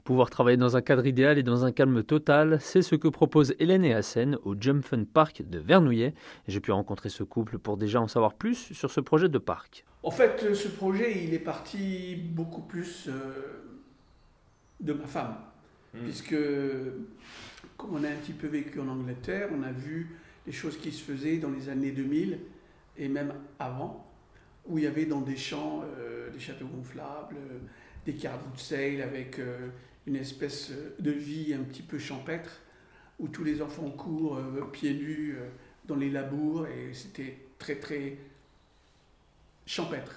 Pouvoir travailler dans un cadre idéal et dans un calme total, c'est ce que proposent Hélène et Hassen au Jump Fun Park de Vernouillet. J'ai pu rencontrer ce couple pour déjà en savoir plus sur ce projet de parc. En fait, ce projet, il est parti beaucoup plus de ma femme. Puisque, comme on a un petit peu vécu en Angleterre, on a vu les choses qui se faisaient dans les années 2000 et même avant, où il y avait dans des champs des châteaux gonflables, des carwood sail avec une espèce de vie un petit peu champêtre, où tous les enfants courent pieds nus dans les labours, et c'était très très champêtre.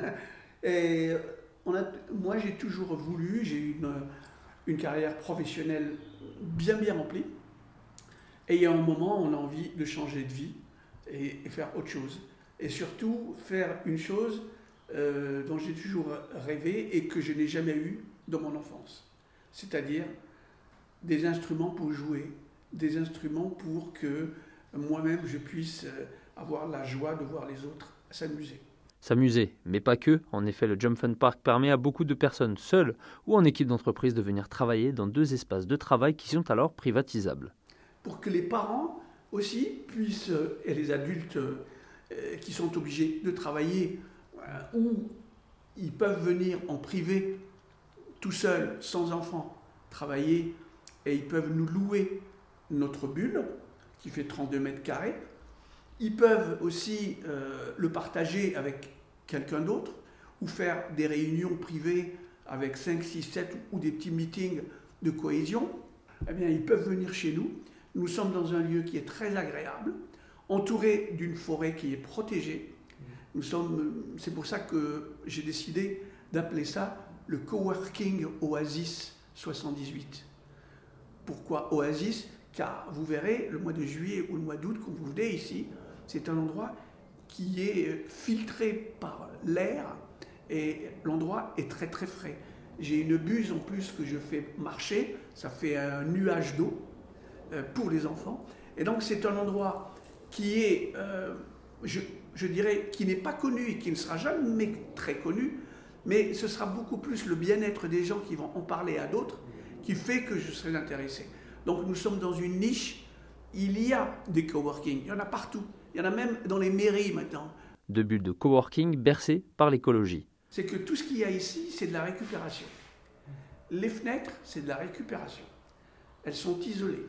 Et moi j'ai toujours voulu, j'ai eu une carrière professionnelle bien remplie, et il y a un moment on a envie de changer de vie et faire autre chose. Et surtout faire une chose dont j'ai toujours rêvé et que je n'ai jamais eu dans mon enfance. C'est-à-dire des instruments pour jouer, des instruments pour que moi-même je puisse avoir la joie de voir les autres s'amuser. S'amuser, mais pas que. En effet, le Jump Fun Park permet à beaucoup de personnes seules ou en équipe d'entreprise de venir travailler dans 2 espaces de travail qui sont alors privatisables. Pour que les parents aussi puissent, et les adultes qui sont obligés de travailler, ou ils peuvent venir en privé, tout seuls, sans enfants, travailler, et ils peuvent nous louer notre bulle, qui fait 32 mètres carrés. Ils peuvent aussi le partager avec quelqu'un d'autre, ou faire des réunions privées avec 5, 6, 7, ou des petits meetings de cohésion. Eh bien, ils peuvent venir chez nous. Nous sommes dans un lieu qui est très agréable, entouré d'une forêt qui est protégée. C'est pour ça que j'ai décidé d'appeler ça le Coworking Oasis 78. Pourquoi Oasis? Car vous verrez, le mois de juillet ou le mois d'août, quand vous venez ici, c'est un endroit qui est filtré par l'air et l'endroit est très très frais. J'ai une buse en plus que je fais marcher, ça fait un nuage d'eau pour les enfants. Et donc c'est un endroit qui est, je dirais, qui n'est pas connu et qui ne sera jamais très connu, mais ce sera beaucoup plus le bien-être des gens qui vont en parler à d'autres qui fait que je serai intéressé. Donc nous sommes dans une niche, il y a des coworking, il y en a partout, il y en a même dans les mairies maintenant. 2 bulles de coworking bercées par l'écologie. C'est que tout ce qu'il y a ici, c'est de la récupération. Les fenêtres, c'est de la récupération. Elles sont isolées.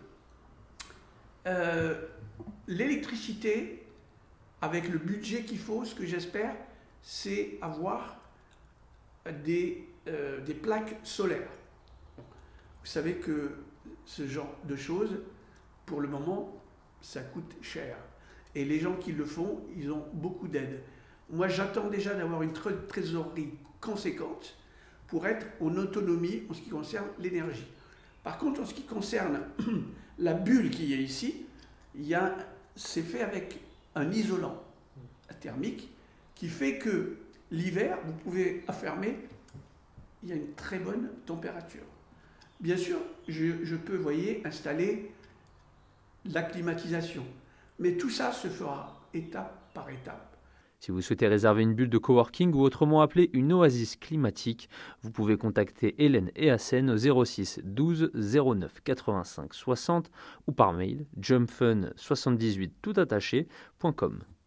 L'électricité, avec le budget qu'il faut, ce que j'espère, c'est avoir des plaques solaires. Vous savez que ce genre de choses, pour le moment, ça coûte cher. Et les gens qui le font, ils ont beaucoup d'aide. Moi, j'attends déjà d'avoir une trésorerie conséquente pour être en autonomie en ce qui concerne l'énergie. Par contre, en ce qui concerne la bulle qui est ici, c'est fait avec un isolant thermique qui fait que l'hiver, vous pouvez affermer, il y a une très bonne température. Bien sûr, je peux, vous voyez, installer la climatisation. Mais tout ça se fera étape par étape. Si vous souhaitez réserver une bulle de coworking ou autrement appelée une oasis climatique, vous pouvez contacter Hélène et Hassen au 06 12 09 85 60 ou par mail jumpfun78toutattaché.com.